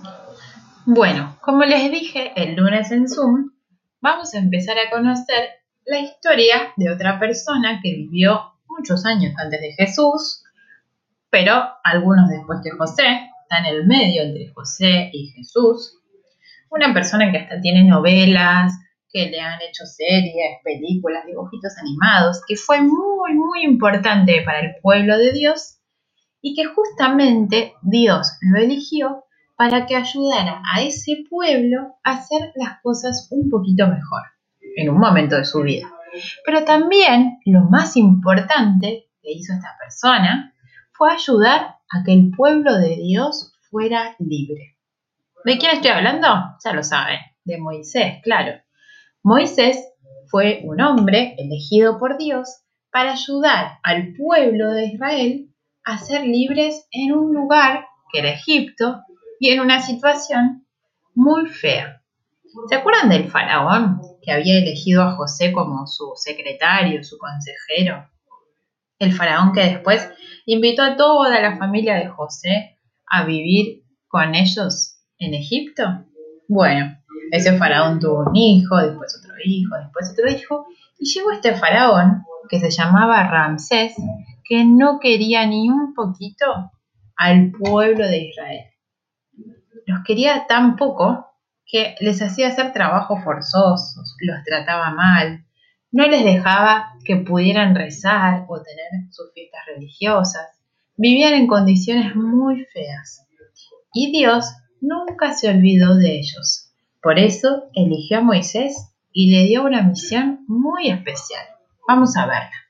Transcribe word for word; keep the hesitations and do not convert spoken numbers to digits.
Bueno, como les dije el lunes en Zoom, vamos a empezar a conocer la historia de otra persona que vivió muchos años antes de Jesús, pero algunos después que José, está en el medio entre José y Jesús. Una persona que hasta tiene novelas, que le han hecho series, películas, dibujitos animados, que fue muy, muy importante para el pueblo de Dios y que justamente Dios lo eligió para que ayudara a ese pueblo a hacer las cosas un poquito mejor en un momento de su vida. Pero también lo más importante que hizo esta persona fue ayudar a que el pueblo de Dios fuera libre. ¿De quién estoy hablando? Ya lo saben, de Moisés, claro. Moisés fue un hombre elegido por Dios para ayudar al pueblo de Israel a ser libres en un lugar que era Egipto y en una situación muy fea. ¿Se acuerdan del faraón que había elegido a José como su secretario, su consejero? El faraón que después invitó a toda la familia de José a vivir con ellos en Egipto. Bueno, ese faraón tuvo un hijo, después otro hijo, después otro hijo, y llegó este faraón que se llamaba Ramsés, que no quería ni un poquito al pueblo de Israel. Los quería tan poco que les hacía hacer trabajos forzosos, los trataba mal, no les dejaba que pudieran rezar o tener sus fiestas religiosas, vivían en condiciones muy feas. Y Dios nunca se olvidó de ellos. Por eso eligió a Moisés y le dio una misión muy especial. Vamos a verla.